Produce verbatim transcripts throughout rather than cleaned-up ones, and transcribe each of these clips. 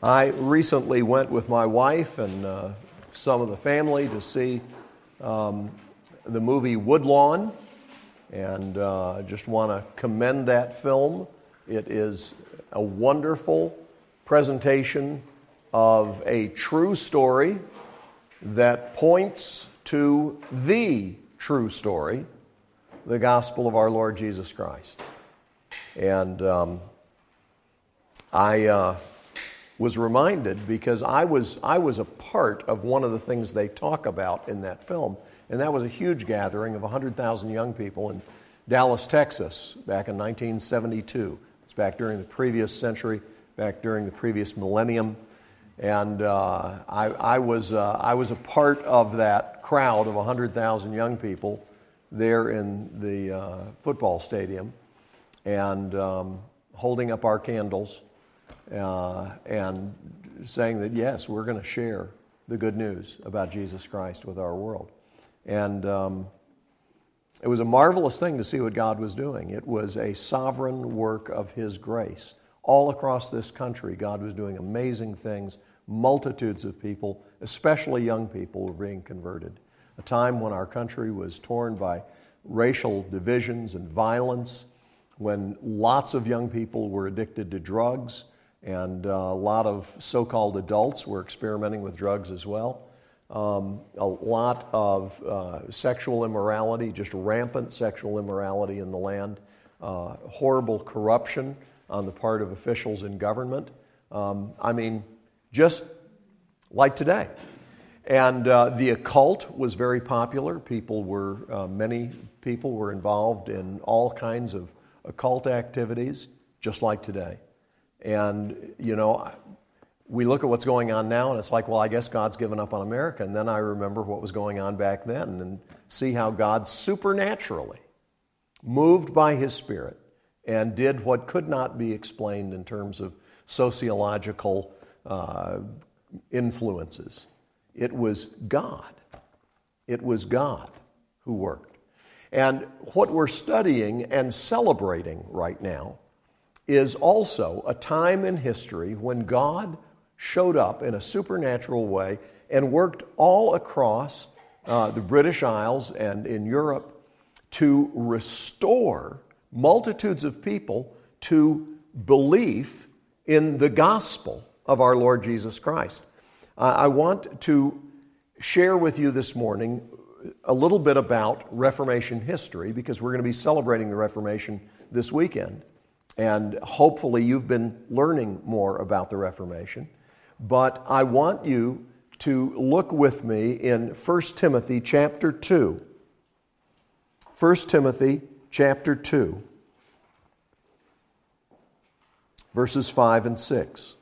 I recently went with my wife and uh, some of the family to see um, the movie Woodlawn, and uh, I just want to commend that film. It is a wonderful presentation of a true story that points to the true story, the gospel of our Lord Jesus Christ. And um, I... Uh, was reminded because I was I was a part of one of the things they talk about in that film, and that was a huge gathering of one hundred thousand young people in Dallas, Texas, back in nineteen seventy-two. It's back during the previous century, back during the previous millennium, and uh, I, I was uh, I was a part of that crowd of one hundred thousand young people there in the uh, football stadium, and um, holding up our candles. Uh, and saying that, yes, we're going to share the good news about Jesus Christ with our world. And um, it was a marvelous thing to see what God was doing. It was a sovereign work of His grace. All across this country, God was doing amazing things. Multitudes of people, especially young people, were being converted. A time when our country was torn by racial divisions and violence, when lots of young people were addicted to drugs, and uh, a lot of so-called adults were experimenting with drugs as well. Um, a lot of uh, sexual immorality, just rampant sexual immorality in the land. Uh, horrible corruption on the part of officials in government. Um, I mean, just like today. And uh, the occult was very popular. People were, uh, many people were involved in all kinds of occult activities, just like today. And, you know, we look at what's going on now, and it's like, well, I guess God's given up on America. And then I remember what was going on back then and see how God supernaturally moved by His Spirit and did what could not be explained in terms of sociological uh, influences. It was God. It was God who worked. And what we're studying and celebrating right now is also a time in history when God showed up in a supernatural way and worked all across uh, the British Isles and in Europe to restore multitudes of people to belief in the gospel of our Lord Jesus Christ. Uh, I want to share with you this morning a little bit about Reformation history, because we're going to be celebrating the Reformation this weekend. And hopefully you've been learning more about the Reformation. But I want you to look with me in First Timothy chapter two. First Timothy chapter two, verses five and six.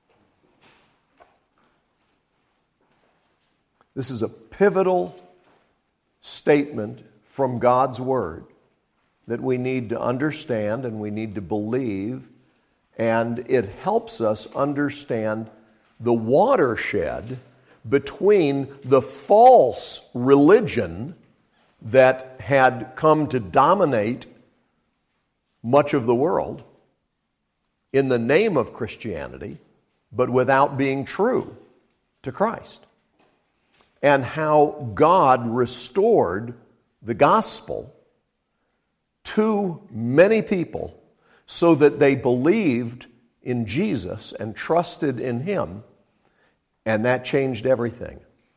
This is a pivotal statement from God's Word that we need to understand and we need to believe, and it helps us understand the watershed between the false religion that had come to dominate much of the world in the name of Christianity, but without being true to Christ, and how God restored the gospel to many people so that they believed in Jesus and trusted in Him, and that changed everything.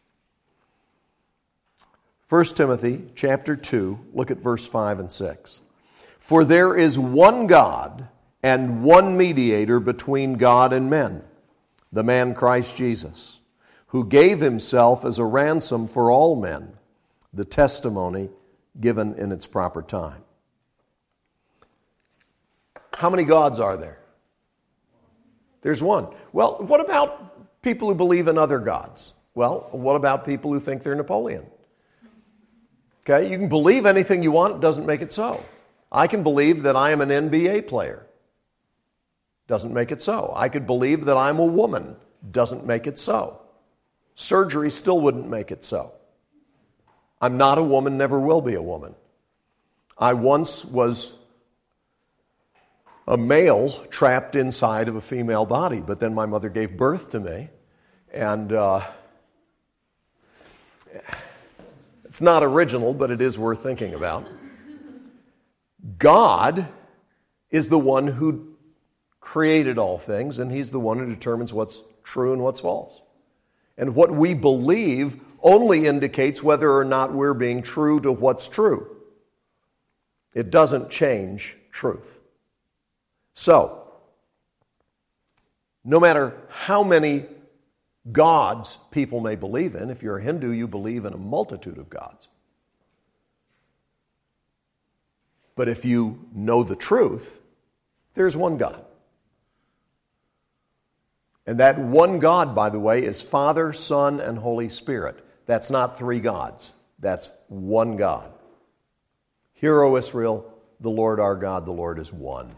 First Timothy chapter two, look at verse five and six. For there is one God and one mediator between God and men, the man Christ Jesus, who gave Himself as a ransom for all men, the testimony given in its proper time. How many gods are there? There's one. Well, what about people who believe in other gods? Well, what about people who think they're Napoleon? Okay, you can believe anything you want, it doesn't make it so. I can believe that I am an N B A player. Doesn't make it so. I could believe that I'm a woman. Doesn't make it so. Surgery still wouldn't make it so. I'm not a woman, never will be a woman. I once was a male trapped inside of a female body. But then my mother gave birth to me, and uh, it's not original, but it is worth thinking about. God is the one who created all things, and He's the one who determines what's true and what's false. And what we believe only indicates whether or not we're being true to what's true. It doesn't change truth. So, no matter how many gods people may believe in, if you're a Hindu, you believe in a multitude of gods. But if you know the truth, there's one God. And that one God, by the way, is Father, Son, and Holy Spirit. That's not three gods. That's one God. Hear, O Israel, the Lord our God, the Lord is one.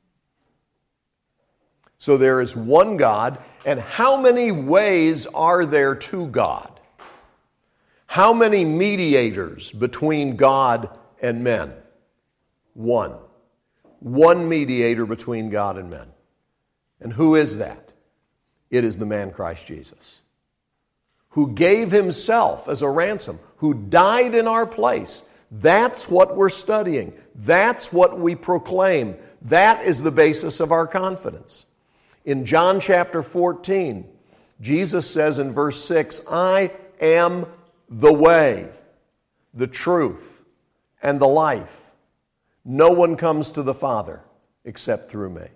So there is one God, and how many ways are there to God? How many mediators between God and men? One. One mediator between God and men. And who is that? It is the man Christ Jesus, who gave Himself as a ransom, who died in our place. That's what we're studying. That's what we proclaim. That is the basis of our confidence. In John chapter fourteen, Jesus says in verse six, I am the way, the truth, and the life. No one comes to the Father except through me.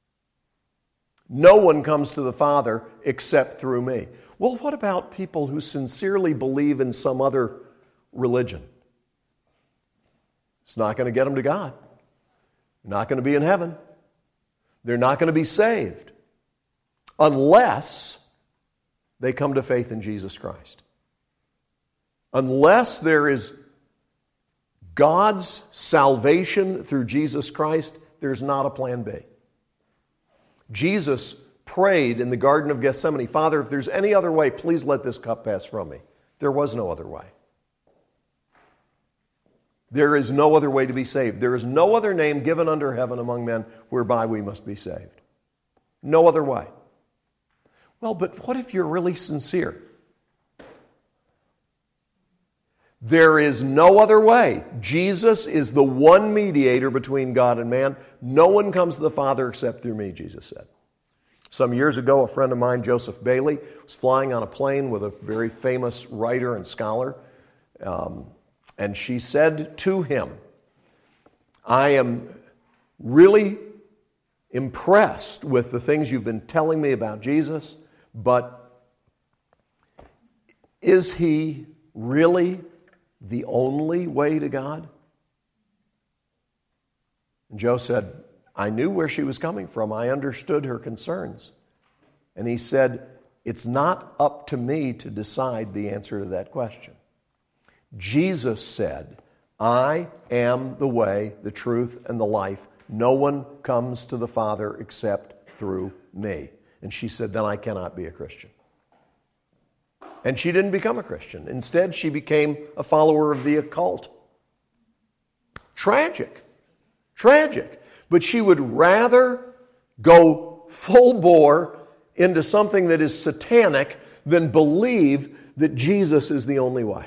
No one comes to the Father except through me. Well, what about people who sincerely believe in some other religion? It's not going to get them to God. They're not going to be in heaven. They're not going to be saved unless they come to faith in Jesus Christ. Unless there is God's salvation through Jesus Christ, there's not a plan B. Jesus prayed in the Garden of Gethsemane, Father, if there's any other way, please let this cup pass from me. There was no other way. There is no other way to be saved. There is no other name given under heaven among men whereby we must be saved. No other way. Well, but what if you're really sincere? There is no other way. Jesus is the one mediator between God and man. No one comes to the Father except through me, Jesus said. Some years ago, a friend of mine, Joseph Bailey, was flying on a plane with a very famous writer and scholar. Um, and she said to him, I am really impressed with the things you've been telling me about Jesus, but is He really the only way to God? And Joe said, I knew where she was coming from. I understood her concerns. And he said, it's not up to me to decide the answer to that question. Jesus said, I am the way, the truth, and the life. No one comes to the Father except through me. And she said, then I cannot be a Christian. And she didn't become a Christian. Instead, she became a follower of the occult. Tragic. Tragic. But she would rather go full bore into something that is satanic than believe that Jesus is the only way.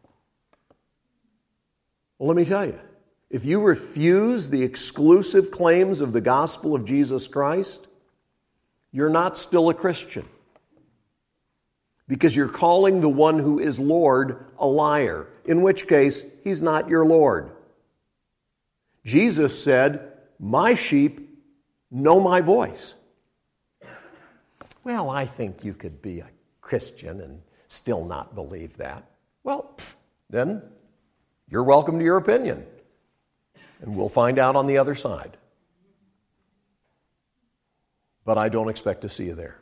Well, let me tell you, if you refuse the exclusive claims of the gospel of Jesus Christ, you're not still a Christian. Because you're calling the one who is Lord a liar, in which case He's not your Lord. Jesus said, my sheep know my voice. Well, I think you could be a Christian and still not believe that. Well, then you're welcome to your opinion. And we'll find out on the other side. But I don't expect to see you there.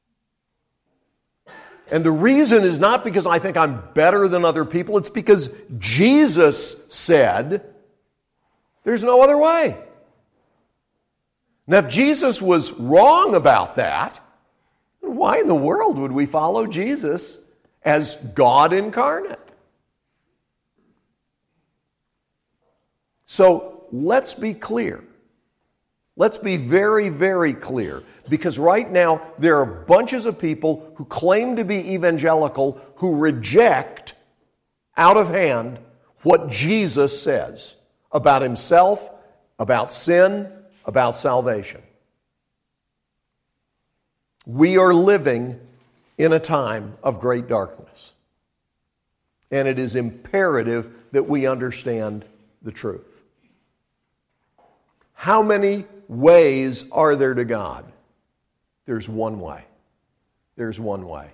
And the reason is not because I think I'm better than other people. It's because Jesus said, there's no other way. Now, if Jesus was wrong about that, why in the world would we follow Jesus as God incarnate? So, let's be clear. Let's be very, very clear, because right now there are bunches of people who claim to be evangelical who reject out of hand what Jesus says about himself, about sin, about salvation. We are living in a time of great darkness, and it is imperative that we understand the truth. How many ways are there to God? There's one way. There's one way.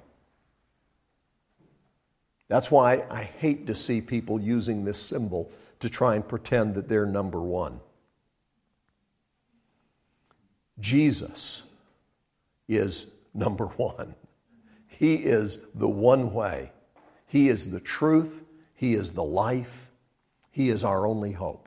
That's why I hate to see people using this symbol to try and pretend that they're number one. Jesus is number one. He is the one way. He is the truth. He is the life. He is our only hope.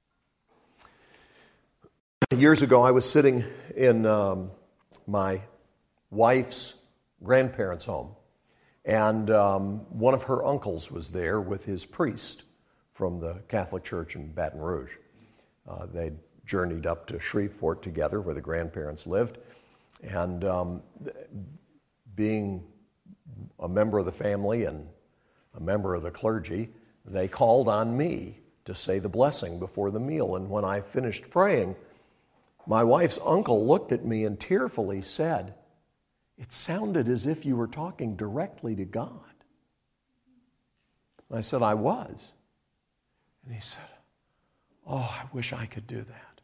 Years ago, I was sitting in um, my wife's grandparents' home, and um, one of her uncles was there with his priest from the Catholic Church in Baton Rouge. Uh, they'd journeyed up to Shreveport together, where the grandparents lived, and um, being a member of the family and a member of the clergy, they called on me to say the blessing before the meal. And when I finished praying, my wife's uncle looked at me and tearfully said, "It sounded as if you were talking directly to God." And I said, "I was." And he said, "Oh, I wish I could do that."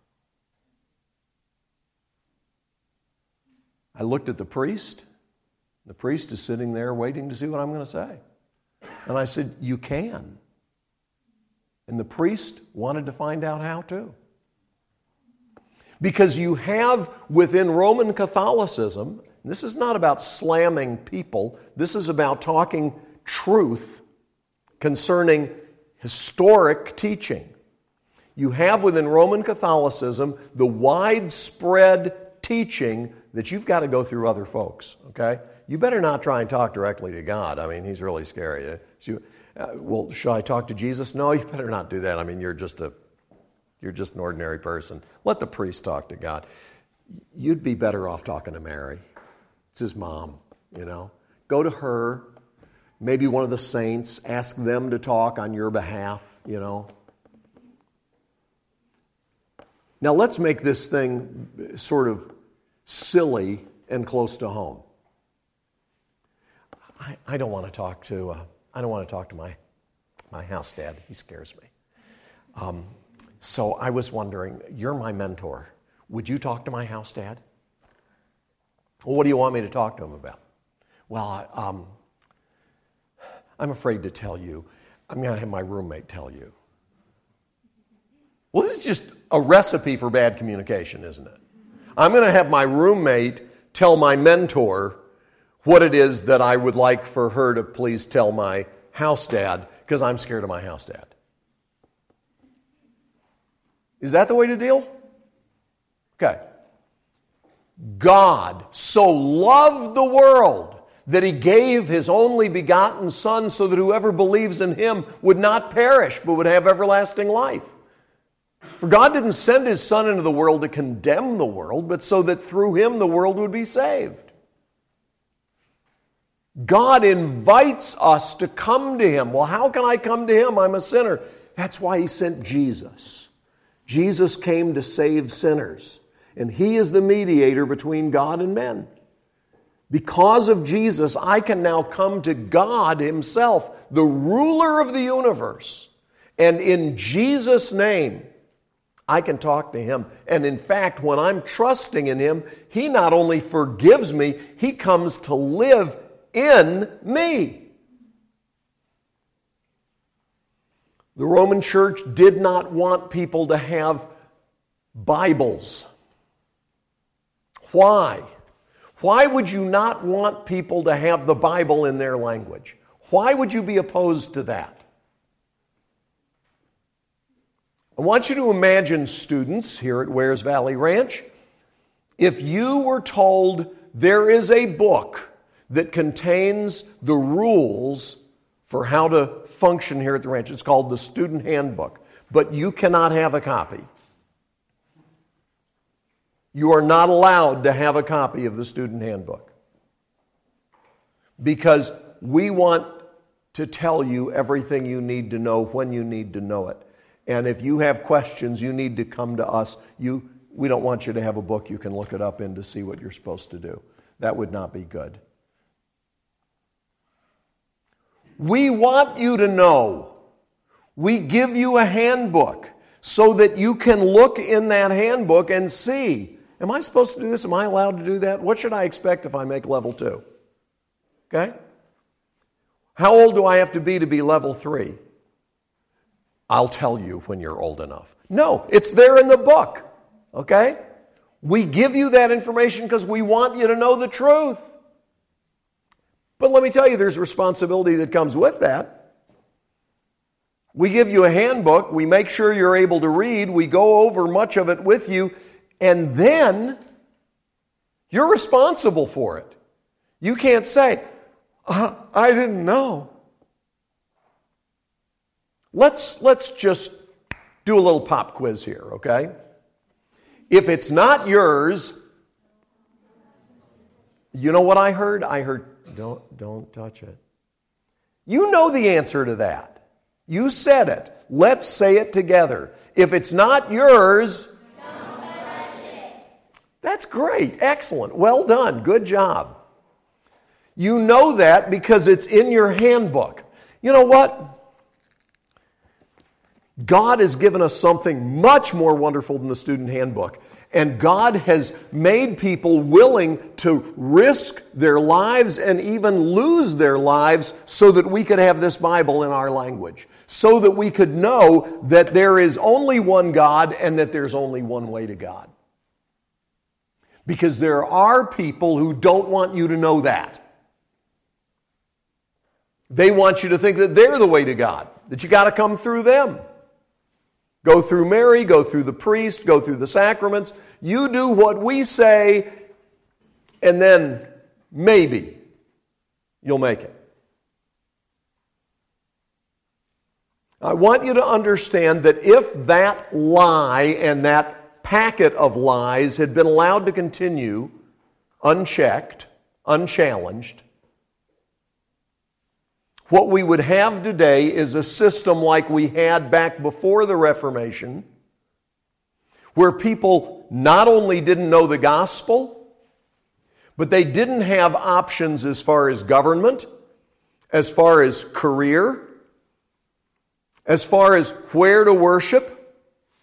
I looked at the priest. The priest is sitting there waiting to see what I'm going to say. And I said, "You can." And the priest wanted to find out how too. Because you have within Roman Catholicism, this is not about slamming people, this is about talking truth concerning historic teaching. You have within Roman Catholicism the widespread teaching that you've got to go through other folks, okay? You better not try and talk directly to God. I mean, he's really scary. You, uh, well, should I talk to Jesus? No, you better not do that. I mean, you're just a You're just an ordinary person. Let the priest talk to God. You'd be better off talking to Mary. It's his mom, you know. Go to her, maybe one of the saints, ask them to talk on your behalf, you know. Now let's make this thing sort of silly and close to home. I, I don't want to talk to uh, I don't want to talk to my my house dad. He scares me. Um, So I was wondering, you're my mentor. Would you talk to my house dad? Well, what do you want me to talk to him about? Well, I, um, I'm afraid to tell you. I'm going to have my roommate tell you. Well, this is just a recipe for bad communication, isn't it? I'm going to have my roommate tell my mentor what it is that I would like for her to please tell my house dad, because I'm scared of my house dad. Is that the way to deal? Okay. God so loved the world that he gave his only begotten Son so that whoever believes in him would not perish but would have everlasting life. For God didn't send his Son into the world to condemn the world, but so that through him the world would be saved. God invites us to come to him. Well, how can I come to him? I'm a sinner. That's why he sent Jesus. Jesus came to save sinners, and he is the mediator between God and men. Because of Jesus, I can now come to God himself, the ruler of the universe, and in Jesus' name, I can talk to him. And in fact, when I'm trusting in him, he not only forgives me, he comes to live in me. The Roman Church did not want people to have Bibles. Why? Why would you not want people to have the Bible in their language? Why would you be opposed to that? I want you to imagine, students here at Wares Valley Ranch, if you were told there is a book that contains the rules for how to function here at the ranch. It's called the Student Handbook, but you cannot have a copy. You are not allowed to have a copy of the student handbook, because we want to tell you everything you need to know when you need to know it. And if you have questions, you need to come to us. You, we don't want you to have a book you can look it up in to see what you're supposed to do. That would not be good. We want you to know. We give you a handbook so that you can look in that handbook and see, am I supposed to do this? Am I allowed to do that? What should I expect if I make level two? Okay? How old do I have to be to be level three? I'll tell you when you're old enough. No, it's there in the book. Okay? We give you that information because we want you to know the truth. But let me tell you, there's responsibility that comes with that. We give you a handbook. We make sure you're able to read. We go over much of it with you. And then you're responsible for it. You can't say, uh, I didn't know. Let's, let's just do a little pop quiz here, okay? If it's not yours, you know what I heard? I heard, don't, don't touch it. You know the answer to that. You said it. Let's say it together. If it's not yours, don't touch it. That's great. Excellent. Well done. Good job. You know that because it's in your handbook. You know what? God has given us something much more wonderful than the student handbook. And God has made people willing to risk their lives and even lose their lives so that we could have this Bible in our language. So that we could know that there is only one God and that there's only one way to God. Because there are people who don't want you to know that. They want you to think that they're the way to God, that you got to come through them. Go through Mary, go through the priest, go through the sacraments. You do what we say, and then maybe you'll make it. I want you to understand that if that lie and that packet of lies had been allowed to continue unchecked, unchallenged, what we would have today is a system like we had back before the Reformation, where people not only didn't know the gospel, but they didn't have options as far as government, as far as career, as far as where to worship.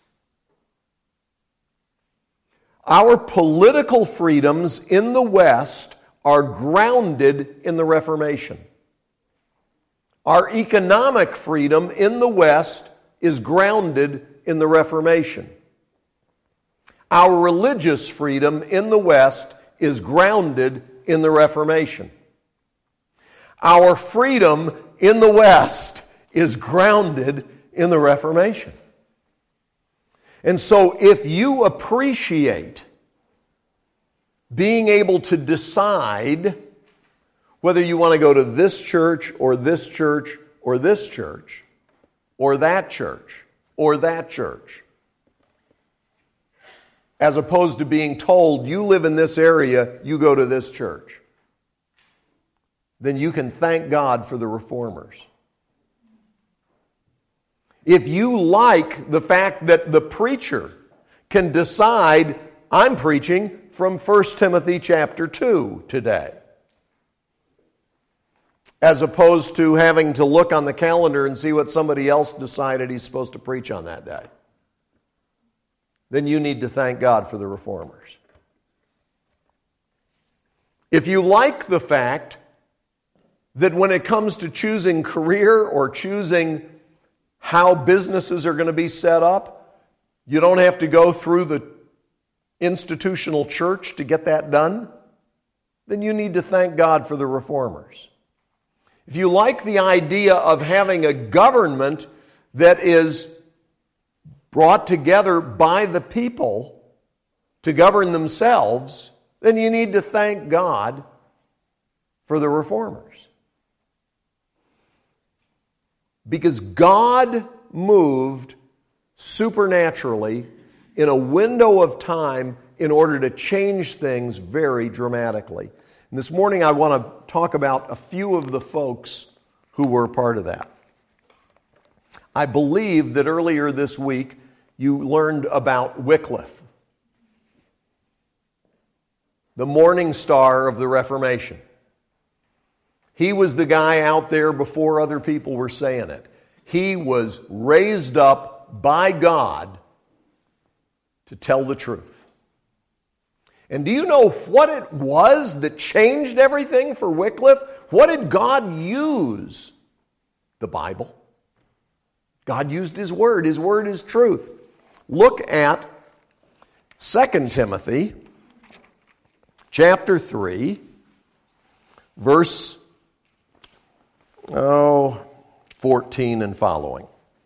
Our political freedoms in the West are grounded in the Reformation. Our economic freedom in the West is grounded in the Reformation. Our religious freedom in the West is grounded in the Reformation. Our freedom in the West is grounded in the Reformation. And so if you appreciate being able to decide whether you want to go to this church or this church or this church or that church or that church, as opposed to being told, you live in this area, you go to this church, then you can thank God for the reformers. If you like the fact that the preacher can decide, I'm preaching from First Timothy chapter two today, as opposed to having to look on the calendar and see what somebody else decided he's supposed to preach on that day, then you need to thank God for the reformers. If you like the fact that when it comes to choosing career or choosing how businesses are going to be set up, you don't have to go through the institutional church to get that done, then you need to thank God for the reformers. If you like the idea of having a government that is brought together by the people to govern themselves, then you need to thank God for the reformers. Because God moved supernaturally in a window of time in order to change things very dramatically. And this morning I want to talk about a few of the folks who were a part of that. I believe that earlier this week you learned about Wycliffe, the morning star of the Reformation. He was the guy out there before other people were saying it. He was raised up by God to tell the truth. And do you know what it was that changed everything for Wycliffe? What did God use? The Bible. God used His Word. His Word is truth. Look at Second Timothy chapter three, verse oh, fourteen and following.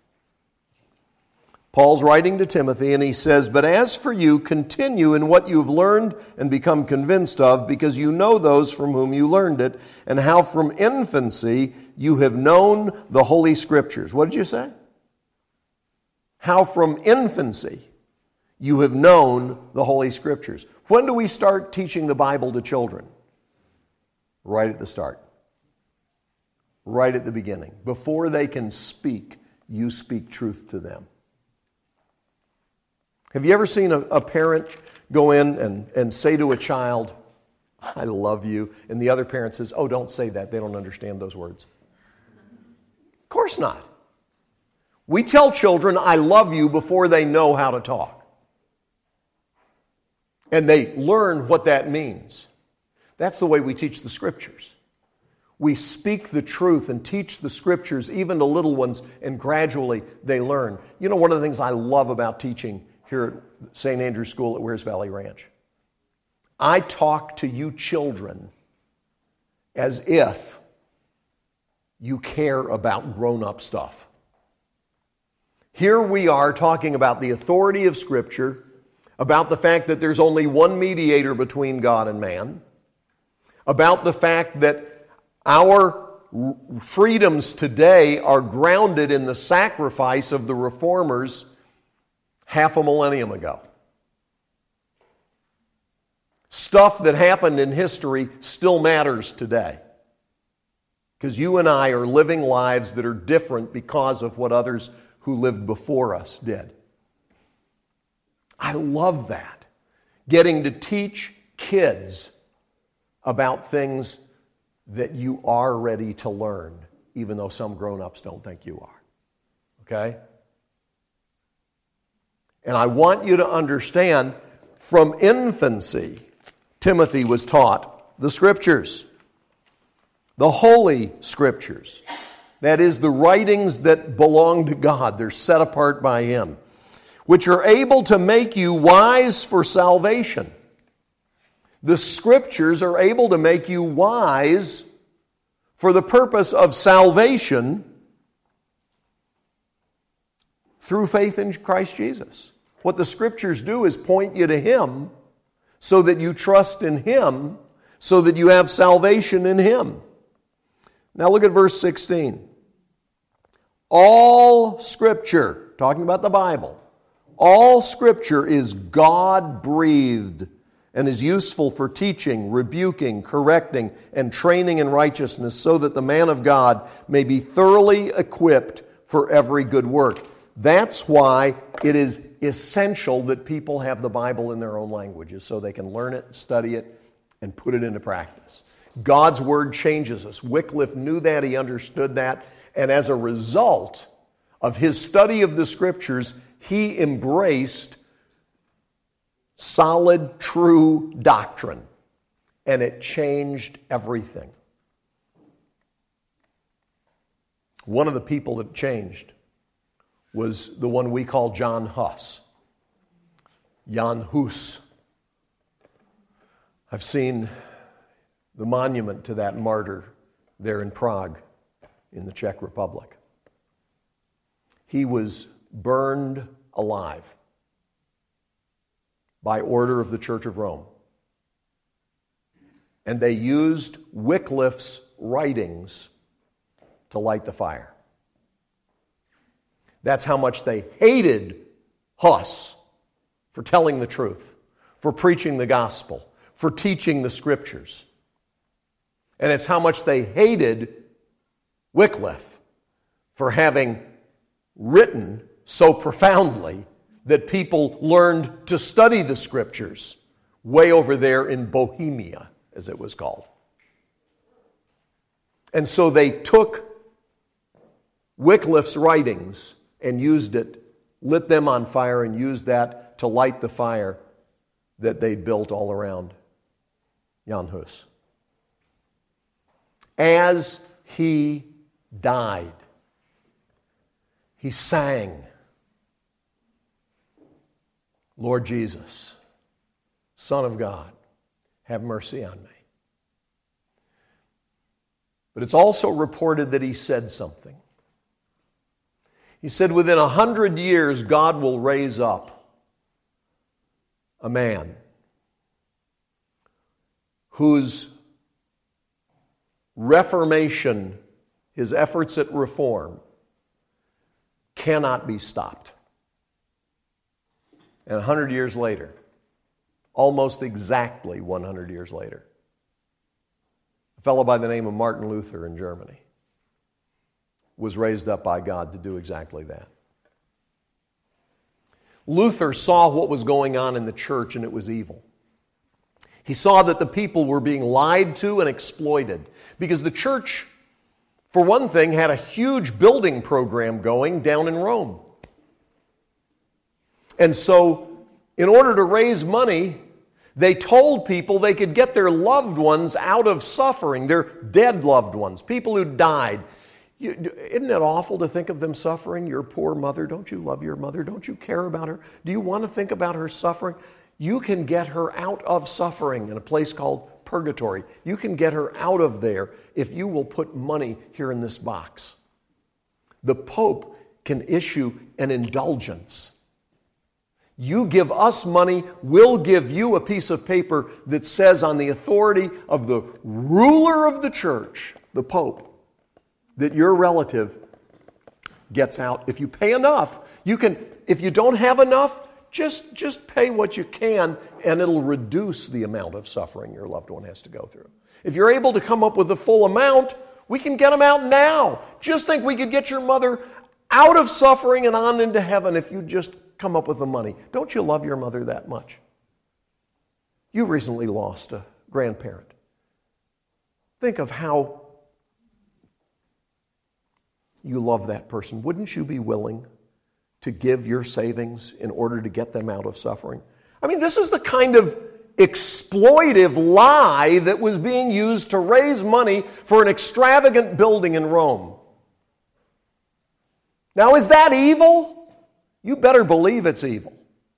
Paul's writing to Timothy and he says, "But as for you, continue in what you have learned and become convinced of, because you know those from whom you learned it, and how from infancy you have known the Holy Scriptures." What did you say? How from infancy you have known the Holy Scriptures. When do we start teaching the Bible to children? Right at the start. Right at the beginning. Before they can speak, you speak truth to them. Have you ever seen a, a parent go in and, and say to a child, "I love you," and the other parent says, "Oh, don't say that. They don't understand those words." Of course not. We tell children, "I love you," before they know how to talk. And they learn what that means. That's the way we teach the Scriptures. We speak the truth and teach the Scriptures even to little ones, and gradually they learn. You know, one of the things I love about teaching here at Saint Andrew's School at Wears Valley Ranch, I talk to you children as if you care about grown-up stuff. Here we are talking about the authority of Scripture, about the fact that there's only one mediator between God and man, about the fact that our freedoms today are grounded in the sacrifice of the Reformers half a millennium ago. Stuff that happened in history still matters today. Because you and I are living lives that are different because of what others who lived before us did. I love that. Getting to teach kids about things that you are ready to learn, even though some grown-ups don't think you are. Okay? And I want you to understand, from infancy, Timothy was taught the Scriptures, the Holy Scriptures. That is, the writings that belong to God. They're set apart by Him, which are able to make you wise for salvation. The Scriptures are able to make you wise for the purpose of salvation through faith in Christ Jesus. What the Scriptures do is point you to Him so that you trust in Him, so that you have salvation in Him. Now look at verse sixteen. All Scripture, talking about the Bible, all Scripture is God-breathed and is useful for teaching, rebuking, correcting, and training in righteousness, so that the man of God may be thoroughly equipped for every good work. That's why it is essential that people have the Bible in their own languages, so they can learn it, study it, and put it into practice. God's Word changes us. Wycliffe knew that, he understood that, and as a result of his study of the Scriptures, he embraced solid, true doctrine, and it changed everything. One of the people that changed was the one we call John Huss. Jan Hus. I've seen the monument to that martyr there in Prague, in the Czech Republic. He was burned alive by order of the Church of Rome. And they used Wycliffe's writings to light the fire. That's how much they hated Huss for telling the truth, for preaching the gospel, for teaching the Scriptures. And it's how much they hated Wycliffe for having written so profoundly that people learned to study the Scriptures way over there in Bohemia, as it was called. And so they took Wycliffe's writings and used it, lit them on fire and used that to light the fire that they'd built all around Jan Hus. As he died, he sang, Lord Jesus, Son of God, have mercy on me. But it's also reported that he said something. He said, within a hundred years, God will raise up a man whose reformation, his efforts at reform, cannot be stopped. And a hundred years later, almost exactly one hundred years later, a fellow by the name of Martin Luther in Germany was raised up by God to do exactly that. Luther saw what was going on in the church, and it was evil. He saw that the people were being lied to and exploited because the church, for one thing, had a huge building program going down in Rome. And so, in order to raise money, they told people they could get their loved ones out of suffering, their dead loved ones, people who died. You, isn't it awful to think of them suffering? Your poor mother, don't you love your mother? Don't you care about her? Do you want to think about her suffering? You can get her out of suffering in a place called purgatory. You can get her out of there if you will put money here in this box. The Pope can issue an indulgence. You give us money, we'll give you a piece of paper that says on the authority of the ruler of the church, the Pope, that your relative gets out. If you pay enough, you can, if you don't have enough, just, just pay what you can and it'll reduce the amount of suffering your loved one has to go through. If you're able to come up with the full amount, we can get them out now. Just think we could get your mother out of suffering and on into heaven if you just come up with the money. Don't you love your mother that much? You recently lost a grandparent. Think of how you love that person. Wouldn't you be willing to give your savings in order to get them out of suffering? I mean, this is the kind of exploitive lie that was being used to raise money for an extravagant building in Rome. Now, is that evil? You better believe it's evil.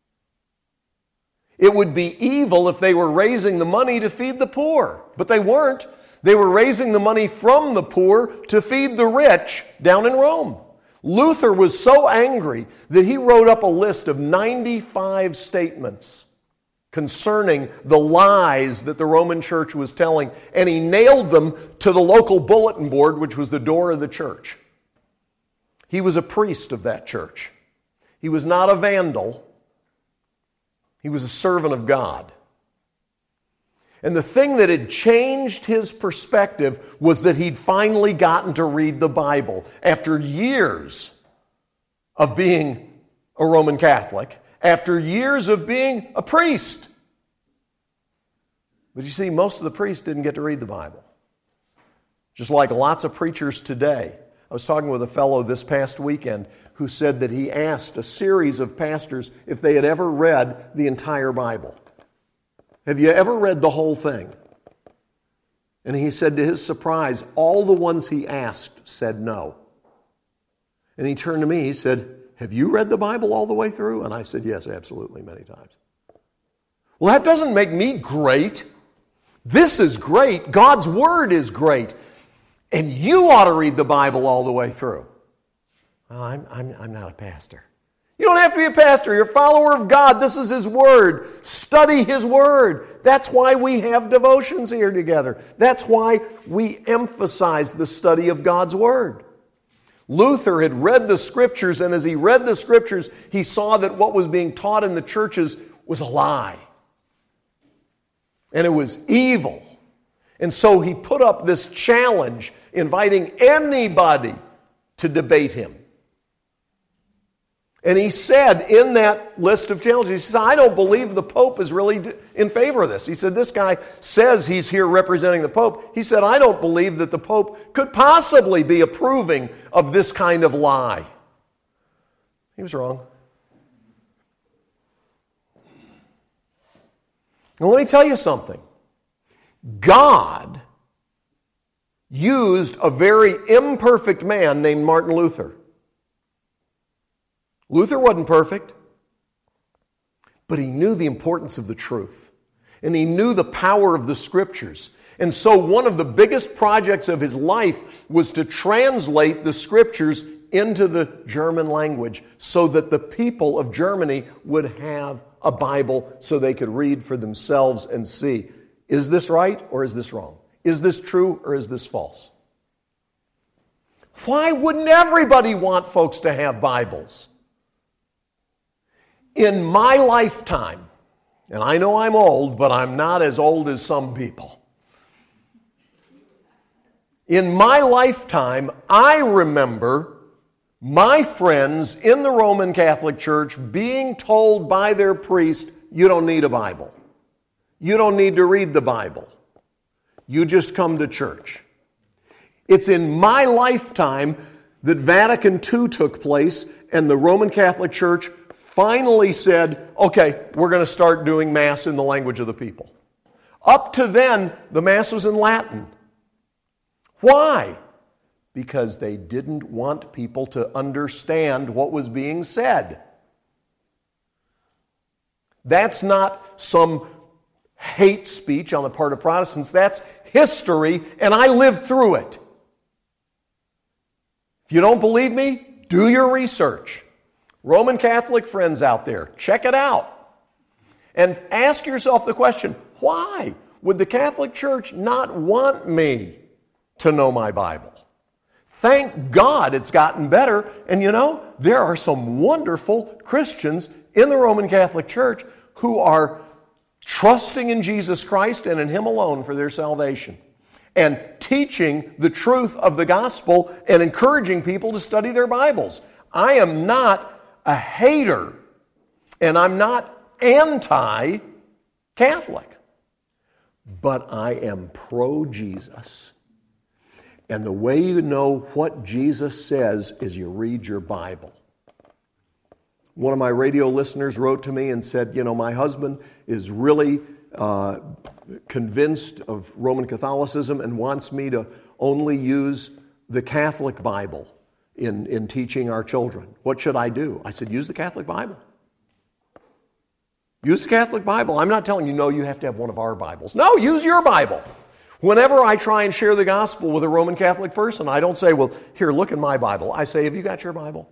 It would be evil if they were raising the money to feed the poor, but they weren't. They were raising the money from the poor to feed the rich down in Rome. Luther was so angry that he wrote up a list of ninety-five statements concerning the lies that the Roman church was telling, and he nailed them to the local bulletin board, which was the door of the church. He was a priest of that church. He was not a vandal. He was a servant of God. And the thing that had changed his perspective was that he'd finally gotten to read the Bible. After years of being a Roman Catholic, after years of being a priest. But you see, most of the priests didn't get to read the Bible. Just like lots of preachers today. I was talking with a fellow this past weekend who said that he asked a series of pastors if they had ever read the entire Bible. Have you ever read the whole thing? And he said to his surprise, all the ones he asked said no. And he turned to me, he said, have you read the Bible all the way through? And I said, yes, absolutely, many times. Well, that doesn't make me great. This is great. God's Word is great. And you ought to read the Bible all the way through. Well, I'm, I'm, I'm not a pastor. You don't have to be a pastor. You're a follower of God. This is His Word. Study His Word. That's why we have devotions here together. That's why we emphasize the study of God's Word. Luther had read the Scriptures, and as he read the Scriptures, he saw that what was being taught in the churches was a lie. And it was evil. And so he put up this challenge, inviting anybody to debate him. And he said in that list of challenges, he says, I don't believe the Pope is really in favor of this. He said, this guy says he's here representing the Pope. He said, I don't believe that the Pope could possibly be approving of this kind of lie. He was wrong. Now let me tell you something. God used a very imperfect man named Martin Luther. Luther wasn't perfect, but he knew the importance of the truth, and he knew the power of the Scriptures. And so one of the biggest projects of his life was to translate the Scriptures into the German language so that the people of Germany would have a Bible so they could read for themselves and see, is this right or is this wrong? Is this true or is this false? Why wouldn't everybody want folks to have Bibles? In my lifetime, and I know I'm old, but I'm not as old as some people. In my lifetime, I remember my friends in the Roman Catholic Church being told by their priest, you don't need a Bible. You don't need to read the Bible. You just come to church. It's in my lifetime that Vatican Two took place and the Roman Catholic Church finally said, okay, we're going to start doing Mass in the language of the people. Up to then, the Mass was in Latin. Why? Because they didn't want people to understand what was being said. That's not some hate speech on the part of Protestants. That's history, and I lived through it. If you don't believe me, do your research. Roman Catholic friends out there, check it out. And ask yourself the question, why would the Catholic Church not want me to know my Bible? Thank God it's gotten better. And you know, there are some wonderful Christians in the Roman Catholic Church who are trusting in Jesus Christ and in Him alone for their salvation, and teaching the truth of the gospel and encouraging people to study their Bibles. I am not a hater, and I'm not anti-Catholic, but I am pro-Jesus. And the way you know what Jesus says is you read your Bible. One of my radio listeners wrote to me and said, you know, my husband is really uh, convinced of Roman Catholicism and wants me to only use the Catholic Bible in, in teaching our children. What should I do? I said, use the Catholic Bible. Use the Catholic Bible. I'm not telling you, no, you have to have one of our Bibles. No, use your Bible. Whenever I try and share the gospel with a Roman Catholic person, I don't say, well, here, look at my Bible. I say, have you got your Bible?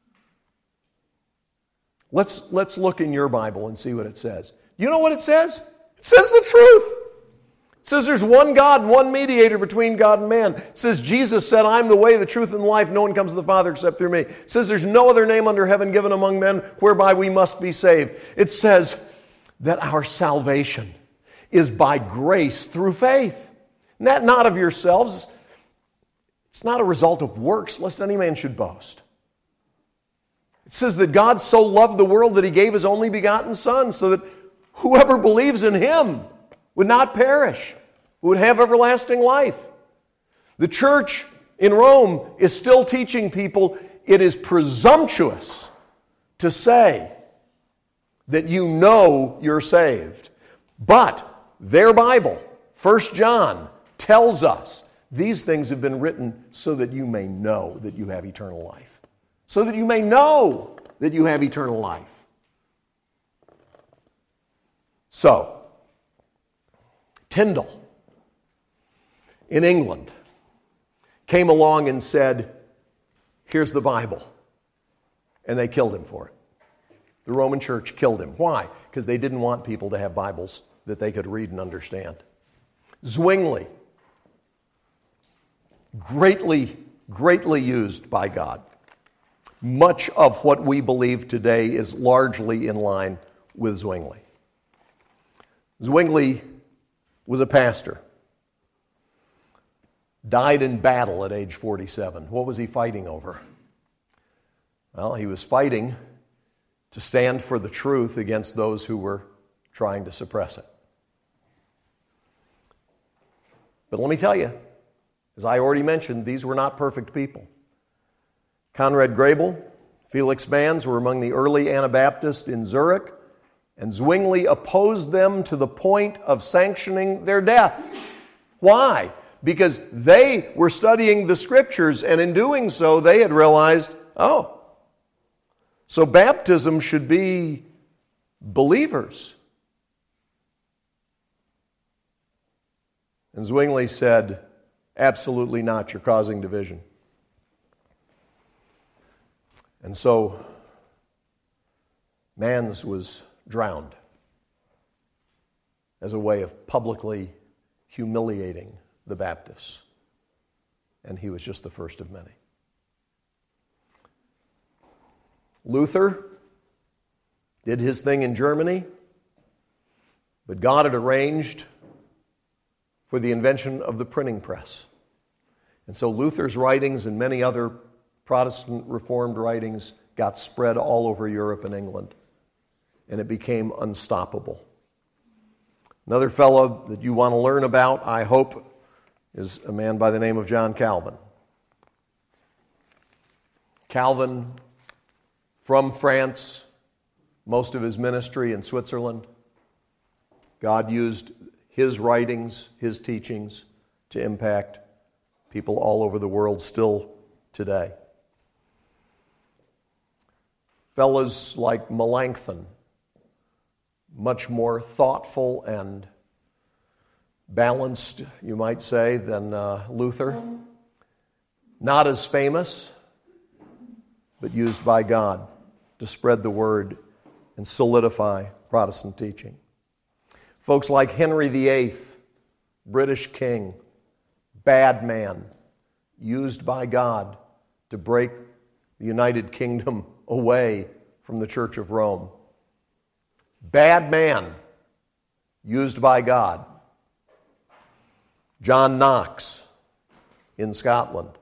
Let's, let's look in your Bible and see what it says. You know what it says? It says the truth. It says there's one God, one mediator between God and man. It says Jesus said, I'm the way, the truth, and the life. No one comes to the Father except through me. It says there's no other name under heaven given among men whereby we must be saved. It says that our salvation is by grace through faith. And that not of yourselves. It's not a result of works, lest any man should boast. It says that God so loved the world that He gave His only begotten Son so that whoever believes in Him would not perish, would have everlasting life. The church in Rome is still teaching people it is presumptuous to say that you know you're saved. But their Bible, First John, tells us these things have been written so that you may know that you have eternal life. So that you may know that you have eternal life. So, Tyndale in England came along and said, here's the Bible. And they killed him for it. The Roman Church killed him. Why? Because they didn't want people to have Bibles that they could read and understand. Zwingli, greatly, greatly used by God. Much of what we believe today is largely in line with Zwingli. Zwingli was a pastor. Died in battle at age forty-seven. What was he fighting over? Well, he was fighting to stand for the truth against those who were trying to suppress it. But let me tell you, as I already mentioned, these were not perfect people. Conrad Grebel, Felix Manz were among the early Anabaptists in Zurich, and Zwingli opposed them to the point of sanctioning their death. Why? Because they were studying the Scriptures, and in doing so, they had realized, oh, so baptism should be believers. And Zwingli said, absolutely not, you're causing division. And so, Manz was drowned as a way of publicly humiliating the Baptists. And he was just the first of many. Luther did his thing in Germany, but God had arranged for the invention of the printing press. And so Luther's writings and many other Protestant Reformed writings got spread all over Europe and England, and it became unstoppable. Another fellow that you want to learn about, I hope, is a man by the name of John Calvin. Calvin, from France, most of his ministry in Switzerland. God used his writings, his teachings, to impact people all over the world still today. Fellows like Melanchthon, much more thoughtful and balanced, you might say, than uh, Luther. Not as famous, but used by God to spread the word and solidify Protestant teaching. Folks like Henry the Eighth, British king, bad man, used by God to break the United Kingdom away from the Church of Rome. Bad man, used by God. John Knox in Scotland.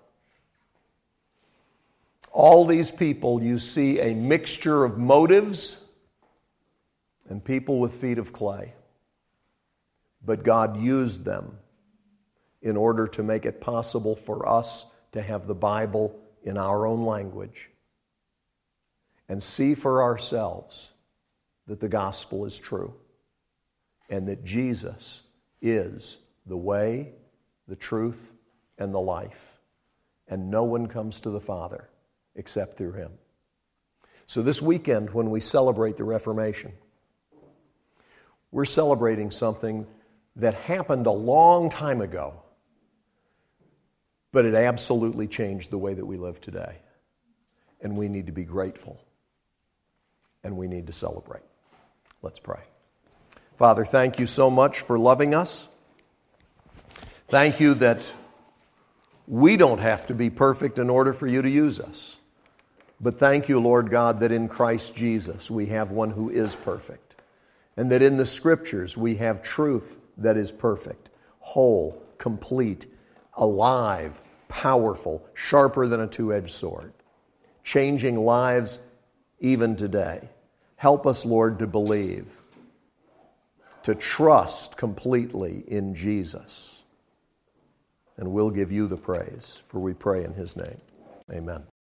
All these people, you see a mixture of motives and people with feet of clay. But God used them in order to make it possible for us to have the Bible in our own language and see for ourselves that the gospel is true and that Jesus is the way, the truth, and the life. And no one comes to the Father except through Him. So this weekend, when we celebrate the Reformation, we're celebrating something that happened a long time ago, but it absolutely changed the way that we live today. And we need to be grateful, and we need to celebrate. Let's pray. Father, thank you so much for loving us. Thank you that we don't have to be perfect in order for you to use us. But thank you, Lord God, that in Christ Jesus we have one who is perfect. And that in the Scriptures we have truth that is perfect, whole, complete, alive, powerful, sharper than a two-edged sword, changing lives even today. Help us, Lord, to believe, to trust completely in Jesus. And we'll give you the praise, for we pray in His name. Amen.